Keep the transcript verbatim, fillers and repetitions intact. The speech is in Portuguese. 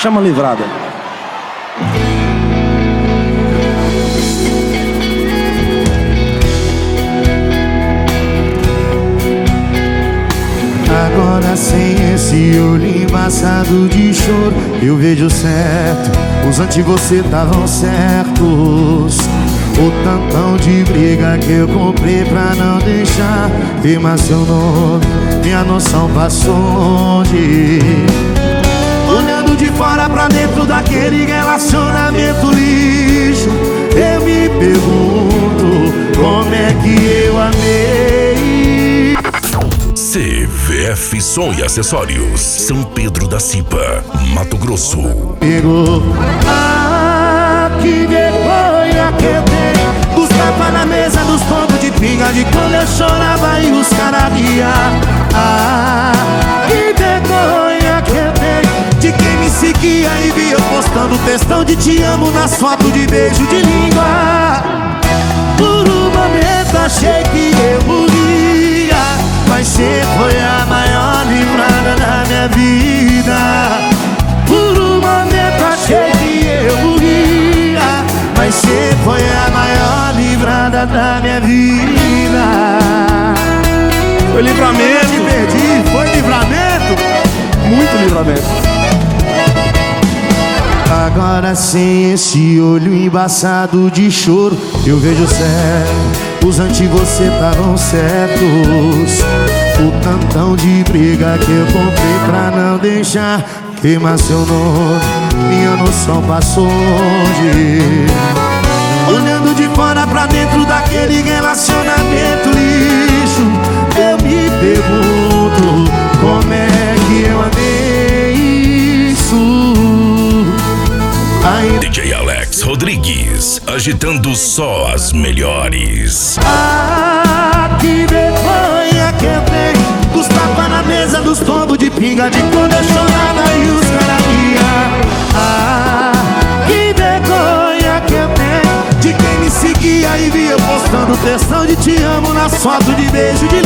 Chama livrada. Agora sem esse olho embaçado de choro, eu vejo certo, os antes você estavam certos. O tantão de briga que eu comprei pra não deixar queimar seu nome, minha noção passou onde? Olhando de fora pra dentro daquele relacionamento lixo, eu me pergunto como é que eu amei. C V F Som e Acessórios, São Pedro da Cipa, Mato Grosso. Pegou, ah, que vergonha que eu tenho, dos tapas na mesa, dos tombos de pinga, de quando eu chorava e os caras riam. Ah, que vergonha que eu tenho, de quem me seguia e via eu postando textão de te amo nas fotos de beijo de língua. Por um momento achei que eu morria, mas você foi a maior livrada da minha vida. Por um momento achei que eu morria, mas você foi a maior livrada da minha vida. Foi livramento. Te perdi, foi livramento. Muito livramento. Agora sem esse olho embaçado de choro, eu vejo certo, os antes você estavam certos. O tantão de briga que eu comprei pra não deixar queimar seu nome, minha noção passou longe. Olhando de fora pra dentro daquele relacionamento lixo, eu me pergunto como é que eu amei isso. Aí... D J Alex Rodrigues, agitando só as melhores. Ah, que vergonha que eu tenho, dos tapas na mesa, dos tombos de pinga, de quando eu chorava e os caras riam. Ah, que vergonha que eu tenho, de quem me seguia e via eu postando textão de te amo nas fotos de beijo de